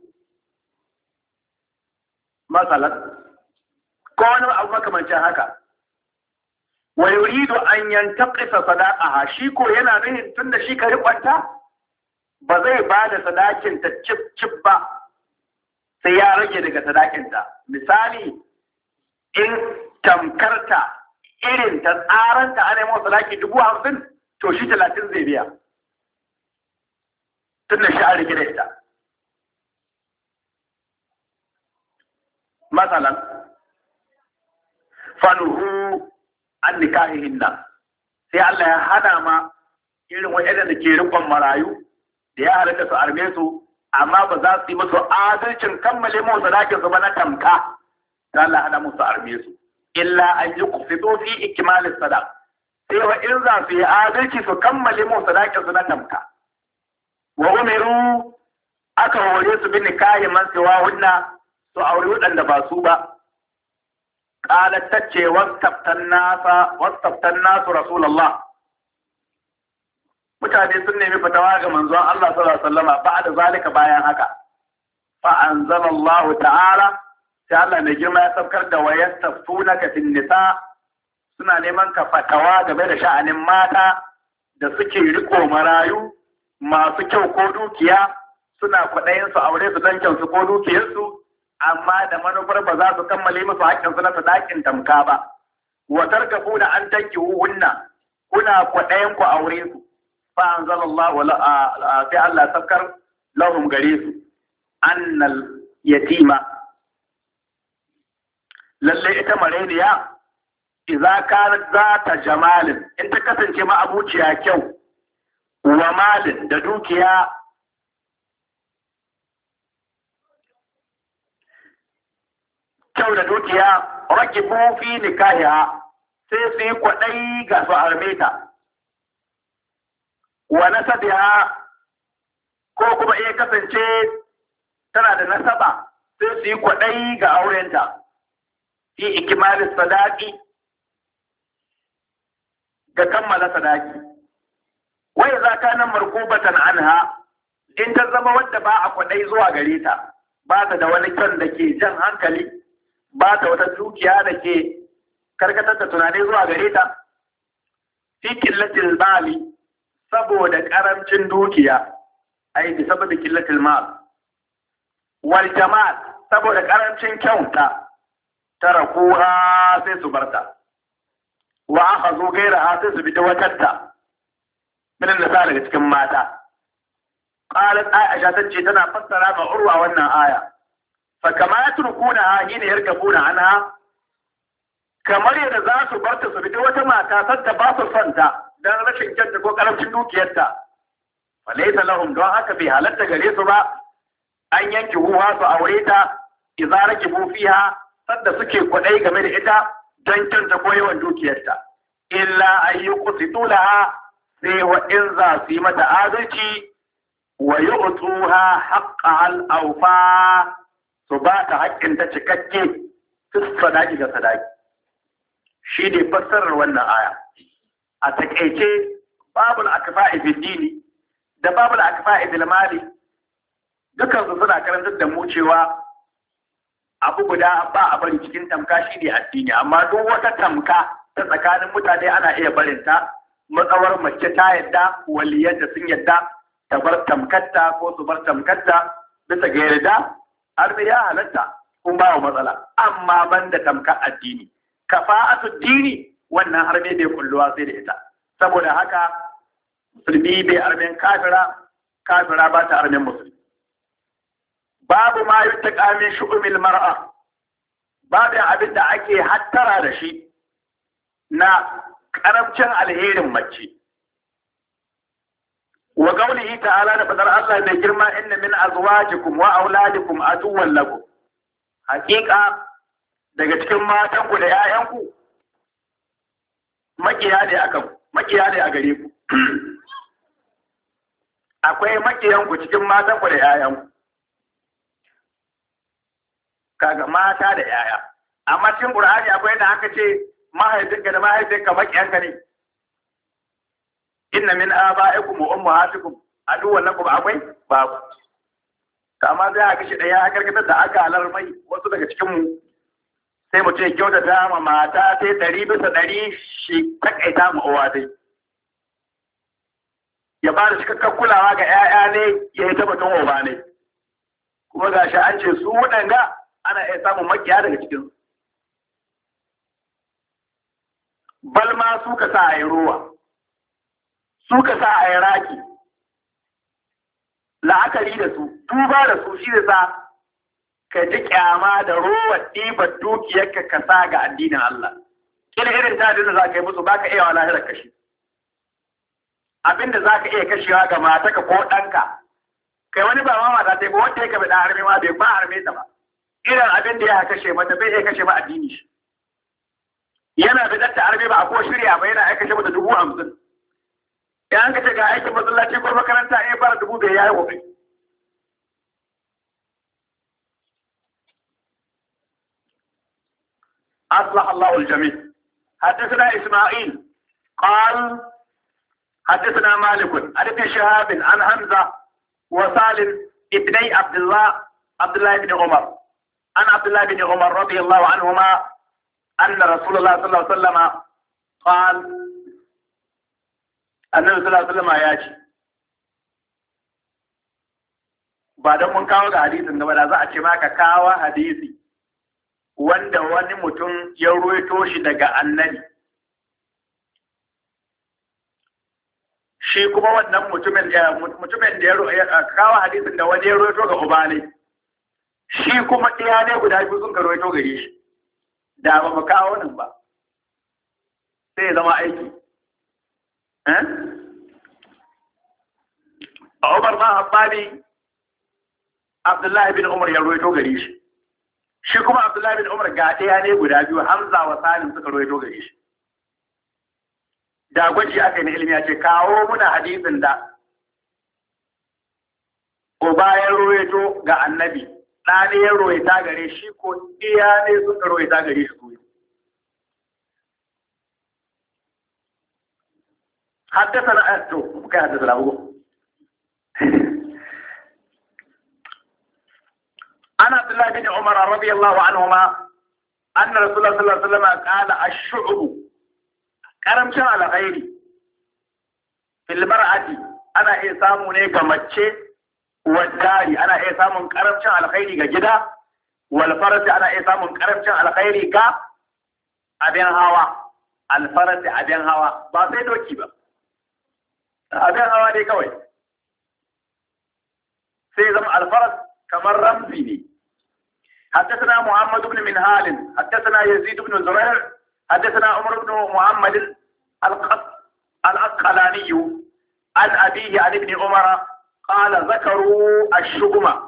masalan ko wani abu makamancin haka wa yuridu an yantaqisa sadaqaha shi ko yana nufin tunda shi ka riƙonta ba zai ba da sadakin ta cip ba sai ya rage daga sadakinta misali in tamkarta irin ta tsaranta ana yi sadaki 50,000 to shi 30 zai biya tunda shi an rike da ita masalan fanuhu an nikahihinna sai Allah ya hana ma irin wa'yanda da ke rikon marayu da ya halatta su arme su amma ba za su yi musu adalcin kammale mu sadakin su ba na tamka da Allah hana musu arme su illa an yi kufido fi ikmalis sadaq sai wa in za su yi adalci su kammale mu sadakin su na tamka wa umiru aka hore su bin nikahi man siwa hunna su aure waɗanda ba su ba qalat tace wastaftan nasu rasulullah mutane sun nemi fatawa ga manzon Allah sallallahu alaihi wasallama ba'da zalika bayan haka fa anzalallahu ta'ala sai Allah mai girma ya saukar da wayastaftunaka fin nisa suna neman ka fatawa game da sha'anin mata da suke riko marayu masu kyau ko dukiya suna kwaɗayin su aure su dan kyau su ko dukiyarsu amma da manufar ba za su kammale musu haƙƙin su na sadakin tamka ba wa tarkabuna an tankihuhunna kuna kwaɗayin ku aure su fa anzalallahu sai Allah saukar lahum gare su annal yatima lalle ita mareniya idza kanat zata jamalin in ta kasance ma abuciya kyau wa malin da dukiya kyau da dukiya rakibu fi nikahiha sai su yi kwaɗayi ga su armeta wa nasabiha ko kuma iya kasance tana da nasaba sai su yi kwaɗayi ga aurenta fi ikimalis sadaki ga kammala sadaki wai za ka nan markubatan anha in ta zama wadda ba a kwaɗayi zuwa gare ta ba ta da wani kyan da ke jan hankali ba ta wata dukiya da ke karkatar da tunani zuwa gare ta fi killatil mali saboda karamcin dukiya ai bi saboda killatil mal wal jamal saboda karamcin kyauta tarakuha sai su barta wa akhadhu ghayraha sai su bi ta watarta min nisa daga cikin mata qalat aisha tace tana fassara ma urwa wannan aya fa kama yatrukunaha hina yarkabuna anha kamar yadda za su barta su bi ta wata mata sadda ba su santa dan rashin kyanta ko karamcin dukiyarta fa laysa lahum don haka bai halatta gare su ba an yanki huwa su aure ta idza rakibu fiha sadda suke kwadai game da ita don kyanta ko yawan dukiyarta illa ayyuqsitu laha sai wa in za su yi mata adalci wa yu'tuha haqqaha al-awfa su ba ta haƙƙin ta cikakke su sadaki ga sadaki shi ne fassarar wannan aya a takaice babul akfa'i fi dini da babul akfa'i bil mali dukkan su suna karantar da mu cewa abu guda ba a bari cikin tamka shine addini, amma duk wata tamka ta tsakanin mutane ana iya barinta matsawar mace ta yadda waliyanta sun yadda ta bar tamkarta ko su bar tamkarta bisa ga yarda har ya halatta kun ba matsala, amma banda tamkar addini kafa'atu dini wannan har bai kulluwa sai da ita. Saboda haka musulmi bai armen kafira, kafira ba ta armen musulmi. Babu ma yuttaka min shu'umil mar'a, babu abin da ake hattara da shi na karamcin alherin mace. Wa qawlihi ta'ala da fadar Allah mai girma inna min azwajikum wa auladikum aduwwan lakum. Haƙiƙa daga cikin matanku da 'ya'yanku makiya ne a gare ku. Akwai makiyanku cikin matanku da 'ya'yanku. Kaga mata da 'ya'ya. Amma cikin Qur'ani akwai da aka ce mahaifinka da mahaifinka makiyanka ne. Inna min aba'ikum wa ummahatikum aduwwan lakum akwai babu. Amma sai aka shi ɗaya karkatar da aka halar mai wasu daga cikin mu sai mutum ya kyautata ma mata sai 100% shi takaita ma uwa dai. Ya ba da cikakken kulawa ga 'ya'ya ne ya yi tabbatun uba ne. Kuma ga shi an ce su waɗanga ana iya samun makiya daga cikin. Balma su ka sa a yi ruwa, su ka sa a yi raki, la'akari da su, tuba da su shi da sa ka ji kyama da ruwa ɗibar dukiyarka ka sa ga addinin Allah. Kila irin ta da za ka yi musu ba ka iya wa lahirar kashi. Abinda za ka iya kashewa ga mataka ko ɗanka, kai wani ba ma mata ta yi ba wanda ya kaɓe ɗan harme ma bai ba harme ta ba. Irin abin da ya kashe mata bai iya kashe ma addini shi. Yana da ɗanta harme ba a ko shirya ba yana iya kashe mata 50,000. Idan ka ce ga aikin masallaci ko makaranta ya fara 5,000 ya yi wofi. أصلح الله الجميع. حدثنا إسماعيل قال حدثنا مالك عن ابن شهاب عن حمزة وسالم ابني عبد الله بن عمر عن عبد الله بن عمر رضي الله عنهما أن رسول الله صلى الله عليه وسلم قال النبي صلى الله عليه وسلم ياتي بعد mun kawo ga hadisin gaba da za a ce maka kawo hadisi wanda wani mutum ya ruwaito shi daga annabi, shi kuma wannan mutumin da ya kawo hadisin da wani ya ruwaito ga uba ne, shi kuma ɗaya ne guda biyu sun ka ruwaito gare shi, da ba mu kawo nan ba sai ya zama aiki. A Umar ma Habbani Abdullahi bin Umar ya ruwaito gare shi. Shi kuma Abdullahi bin Umar ga ɗaya ne guda biyu, Hamza wa Salim suka rawaito gare shi. Da gwaji aka yi na ilimi ya ce kawo muna hadisin da uba ya rawaito ga annabi, ɗa ne ya rawaita gare shi ko ɗaya ne suka rawaita gare shi su. حدثنا أنتو كيف حدثنا أبوه عن عبد الله بن عمر رضي الله عنهما أن رسول الله صلى الله عليه وسلم قال الشعب كرم على غيري في المرأة أنا إسام نيك متشي والداري أنا إسام كرم على غيري كجدا والفرس أنا إسام كرم على غيري أبين هوا الفرس أبين هوا باسيدو كيبا أبين هوا دي كوي سيزم الفرس كمر رمزي. حدثنا محمد بن منهال حدثنا يزيد بن زريع حدثنا عمر بن محمد الأسقلاني عن أبيه عن ابن عمر قال ذكروا الشؤم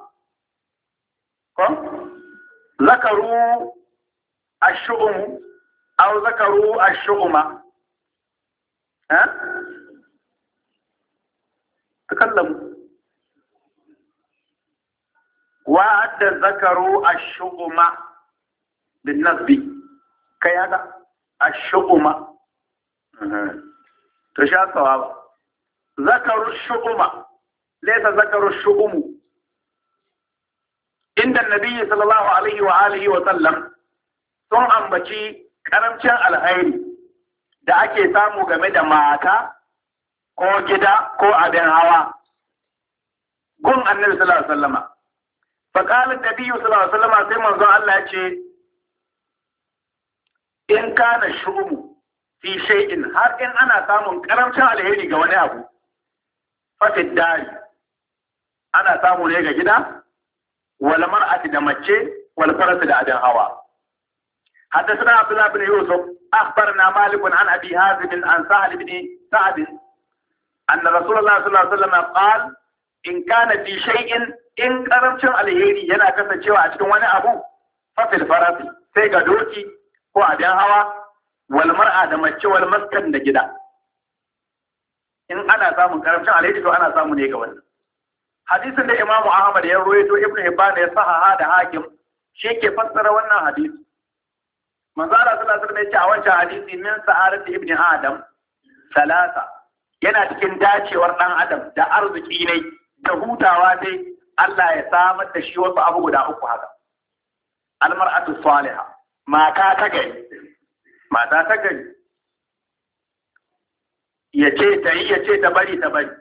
ذكروا الشؤم أو ذكروا الشؤم تكلموا وعد ذكروا الشؤم بالنسب كي هذا الشؤم تشاء الصواب ذكروا الشؤم laysa zakaru shu'um inda annabi sallallahu alaihi wa alihi wa sallam sun ambaci karamcin alhairi da ake samu game da mata ko gida ko abin hawa gun annabi sallallahu alaihi wasallama fa qala annabi sallallahu alaihi wasallama sai manzon Allah ya ce in kana shu'umu fi shay'in har in ana samun karamcin alheri ga wani abu fa dari ana samu ne ga gida wal mar'ati da mace wal farasi da abin hawa حدثنا عبد الله بن يوسف أخبرنا مالك عن أبي هازم عن سهل بن سعد أن رسول الله صلى الله عليه وسلم قال إن كان في شيء إن كرمتم الهيري ينا كسنشوا أشكم وانا أبو ففي الفرس سيقى دوتي هو أبيان هوا والمرأة دمتشو والمسكن دجدا إن أنا سامن كرمتم الهيري تو أنا سامن يقى وانا حديث الإمام أحمد يرويته ابن حبان يصحى هذا حاكم شيء فسر وانا حديث manzara sallallahu alaihi wasallam ya ce a wancan hadisi min sa'arati ibni adam salasa yana cikin dacewar dan adam da arziki ne da hutawa dai Allah ya samar da shi wasu abu guda uku haka almar'atu salihah mata ta gari ya ce ta bari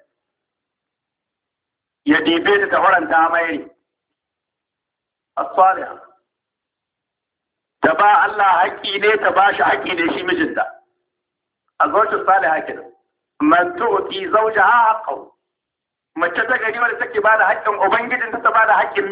ya dibe ta horanta mai as-salihah ta ba Allah haƙƙi ne ta ba shi haƙƙi ne shi mijinta a zawjin salihah kenan man tu'ti zawjaha haqqahu mace ta gari wanda take ba da haƙƙin ubangijin ta ba da haƙƙin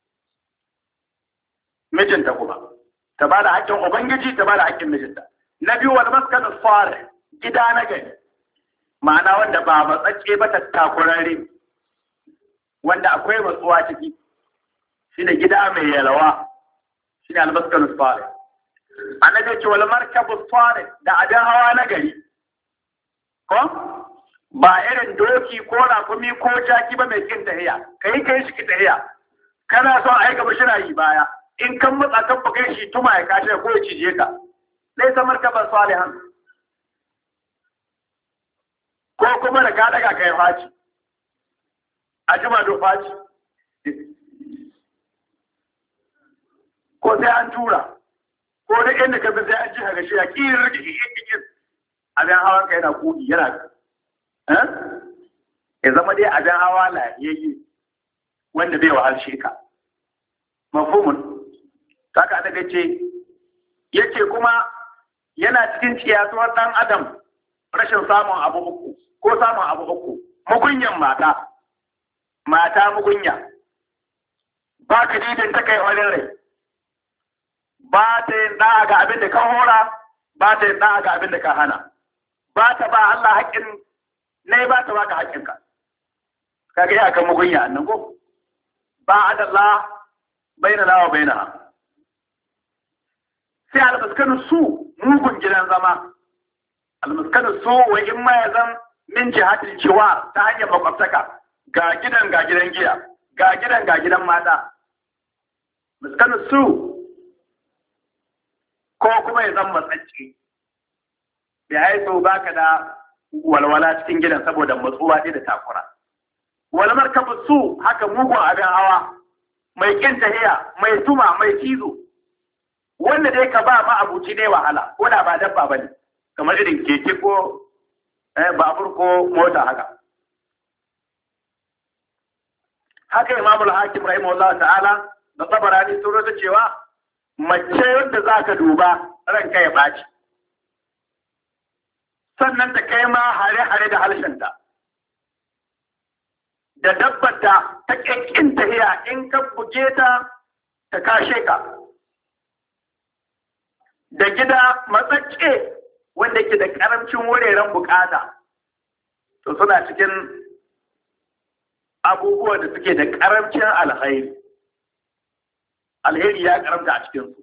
mijinta kuma ta ba da haƙƙin ubangiji ta ba da haƙƙin mijinta na biyu wal maskanu salih gida na gari ma'ana wanda ba matsacce ba tattakurare wanda akwai matsuwa ciki shine gida mai yalawa shine al-maskanu salih annabi ce wal markabu salih da abin hawa na gari ko ba irin doki ko rakumi ko jaki ba mai kin tahiya kai shi ki tahiya kana son aika bashira yi baya in kan matsa kan baka shi tuma ya kashe ko ya cije ka laysa markaban salihan ko kuma da ka daga kai faci a jima do faci ko sai an tura ko da inda ka bi sai an ji haka shi ya kirin abin hawan ka yana kudi yana ya zama dai abin hawa lafiyayye wanda bai wahalshe ka mafhumun kaka daga ce yace kuma yana cikin ciyatuwar dan adam rashin samun abu uku ko samun abu uku mugunyan mata mugunya ba ka didin ta kai wani rai ba ta yin da'a ga abin da ka hora ba ta yin da'a ga abin da ka hana ba ta ba Allah haƙƙin ne ba ta ba ka haƙƙinka kaga ya kan mugunya nan ko ba adallah bainana wa bainaha sai almaskanu su mugun gidan zama almaskanu su wa in ma ya zan min jihatil jiwa ta hanyar makwabtaka ga gidan giya ga gidan mata maskanu su ko kuma ya zan matsacce da ya so baka da walwala cikin gidan saboda matsuwa da takura wal markabu su haka mugun abin hawa mai kin tahiya mai tuma mai cizo wanda dai ka ba ma abuci ne wahala ko da ba dabba bane kamar irin keke ko babur ko mota haka imamul hakim rahimahullah ta'ala da tabarani sun rota cewa mace yadda zaka duba ranka ya baci sannan ta kai ma hare-hare da halshenta da dabbata ta ƙinƙin tahiya in ka buge ta ta kashe ka da gida matsacce wanda ke da ƙaramcin wuraren bukata to suna cikin abubuwan da suke da ƙaramcin alheri ya ƙaramta a cikinsu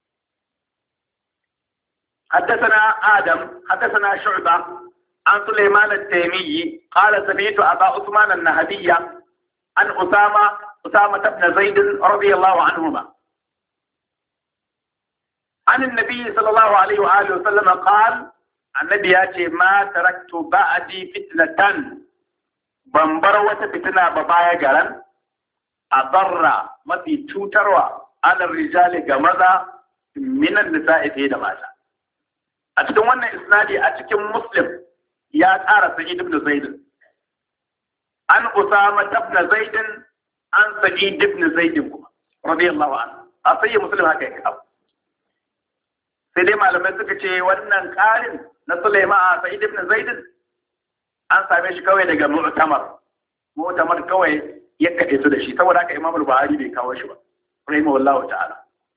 حدثنا آدم حدثنا شعبة عن سليمان التيمي قال سمعت أبا عثمان النهدي عن أسامة بن زيد رضي الله عنهما عن النبي صلى الله عليه وآله وسلم قال النبي ياتي ما تركت بعدي فتنة ban bar wata fitina ba baya garan a barra mafi cutarwa alar rijali ga maza minan nisa'i fiye da mata. A cikin wannan isnadi a cikin Muslim ya ƙara Sa'id ibn Zaid an Usama ibn Zaid an Sa'id ibn Zaid kuma radiyallahu anhu. A sai Muslim haka ya kawo. Sai dai malamai suka ce wannan ƙarin na Sulaiman a Sa'id ibn Zaid an same shi kawai daga mu'tamar kawai ya kaɗe su da shi, saboda haka Imam Buhari bai kawo shi ba rahimahullahu ta'ala.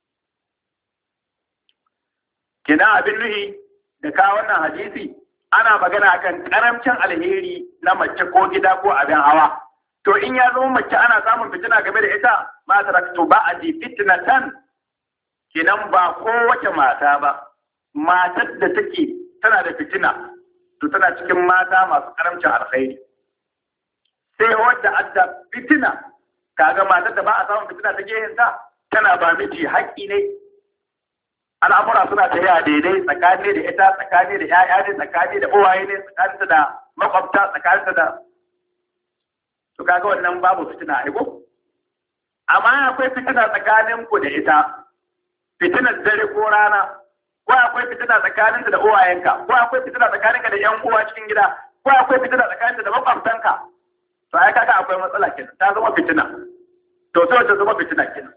Kina abin nuhi da kawo wannan hadisi ana magana akan karamcin alheri na mace ko gida ko abin hawa. To in ya zama mace ana samun fitina game da ita, ma taraktu ba'di fitnatan, kenan ba kowace mata ba, matar da take tana da fitina to tana cikin mata masu karamcin alkhairi. Sai wadda adda fitina, kaga matar da ba a samun fitina ta gehenta tana ba miji haƙƙi ne, al'amura suna tafiya daidai tsakani da ita, tsakani da 'ya'ya ne, tsakani da uwaye ne, tsakaninta da makwabta, tsakaninta da, to kaga wannan babu fitina a ko. Amma akwai fitina tsakanin ku da ita, fitinar dare ko rana, ko akwai fitina tsakaninta da uwayenka, ko akwai fitina tsakaninka da 'yan uwa cikin gida, ko akwai fitina tsakaninta da makwabtanka, to ai kaga akwai matsala kenan, ta zama fitina. To sai ta zama fitina kenan.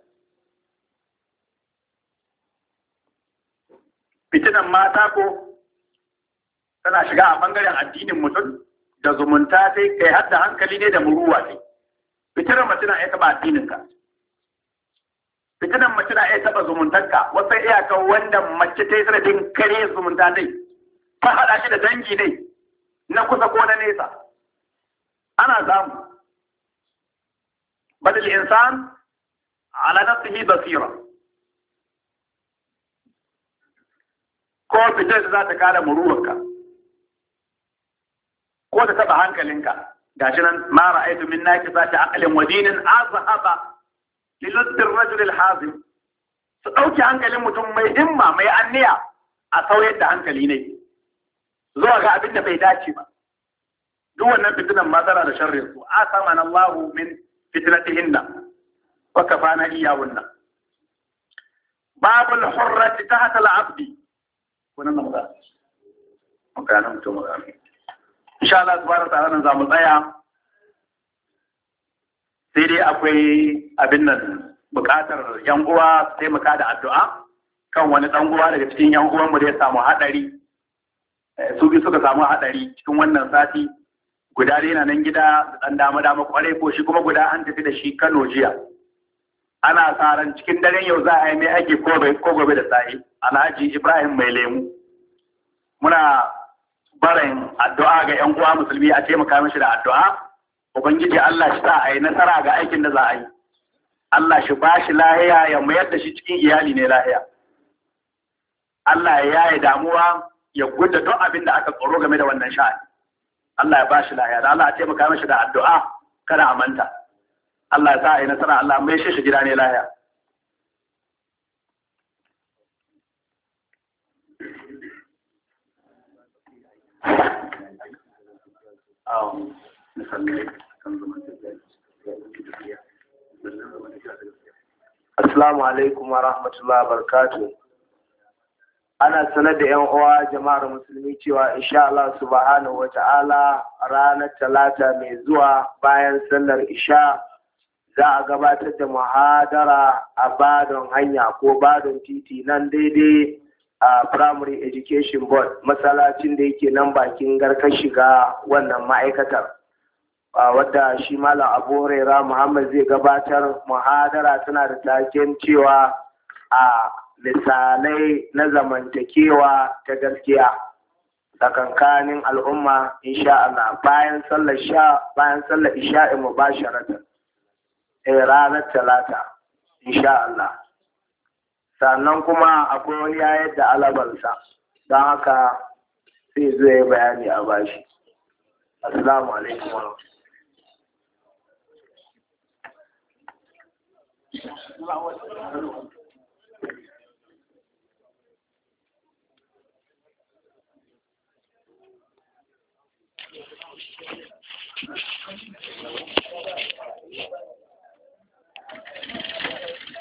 Fitinan mata ko tana shiga a bangaren addinin mutum da zumunta sai kai har da hankali ne da muruwa ne. Fitinan mace na iya taɓa addininka. Fitinan mace na iya taɓa zumuntarka, wasu iyakar wanda mace ta yi sanadin kare zumunta dai, ta haɗa shi da dangi ne na kusa ko na nesa. Ana samu. Badal insan ala nafsihi basira. Ko fitar da za ta kada muruwarka, ko ta taɓa hankalinka, gashi nan ma ra'aytu min naqisati aqlin wa dinin azhaba liluddin rajul hazim. Su ɗauki hankalin mutum mai himma mai anniya a sauyar da hankali ne zuwa ga abin da bai dace ba. Duk wannan fitinan matsala da sharrin su asamana Allahu min fitnatihinna wa kafana iyahunna. Babul hurrati tahta al-abdi. Wannan nan ba. Magana mutum magana. Insha Allah subhanahu wa ta'ala nan za mu tsaya. Sai dai akwai abin nan buƙatar yan uwa su taimaka da addu'a kan wani ɗan uwa daga cikin yan uwanmu da ya samu haɗari. Su bi suka samu haɗari cikin wannan sati. Guda dai na nan gida da ɗan dama kwarai, ko shi kuma guda an tafi da shi Kano jiya. Ana sa ran cikin daren yau za a yi mai aiki ko gobe da sa'i. Alhaji Ibrahim Mai Lemu. Muna barin addu'a ga 'yan uwa musulmi a taimaka mishi da addu'a. Ubangiji Allah shi sa a yi nasara ga aikin da za a yi. Allah shi ba shi lahiya ya mayar da shi cikin iyali ne lahiya. Allah ya yaye damuwa ya gudda duk abin da aka tsoro game da wannan sha'ani. Allah ya ba shi lahiya, da Allah ya taimaka mishi da addu'a kada a manta. Allah ya sa a yi nasara, Allah mai shi gida ne lahiya. Assalamu alaikum wa rahmatullahi wa barakatuh. Ana sanar da 'yan uwa jama'ar musulmi cewa insha Allah subhanahu wa ta'ala ranar talata mai zuwa bayan sallar isha za a gabatar da muhadara a Badon hanya ko Badon titi nan daidai a Primary Education Board, masallacin da yake nan bakin garkar shiga wannan ma'aikatar. Wadda shi Malam Abu Huraira Muhammad zai gabatar. Muhadara tana da taken cewa a misalai na zamantakewa ta gaskiya tsakankanin al'umma insha Allah bayan sallar isha'i mubasharatan ranar talata insha Allah. Sannan kuma akwai wani yayar da alabarsa, don haka sai zo ya bayani a bashi. Assalamu alaikum wa rahmatullahi.